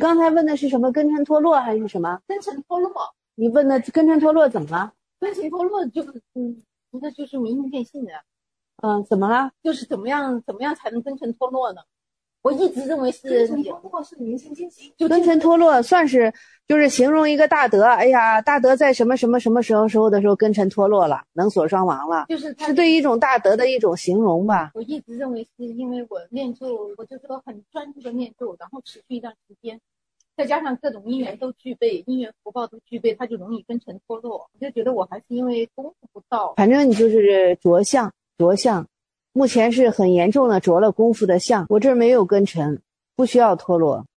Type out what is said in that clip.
刚才问的是什么？根尘脱落还是什么？ 根尘脱落。 你问的根尘脱落怎么了？ 根尘脱落就是觉得就是明心见性的。 怎么了？ 就是怎么样才能根尘脱落呢？我一直认为是根尘脱落是明心见性。 根尘脱落算是就是形容一个大德，哎呀，大德在什么时候的时候根尘脱落了，能所双亡了， 就是对一种大德的一种形容吧。 我一直认为是因为我念咒，我就说很专注的念咒，然后持续一段时间，再加上各种因缘都具备，因缘福报都具备，它就容易根尘脱落。我就觉得我还是因为功夫不到。 反正你就是着相，目前是很严重的着了功夫的相，我这儿没有根尘，不需要脱落。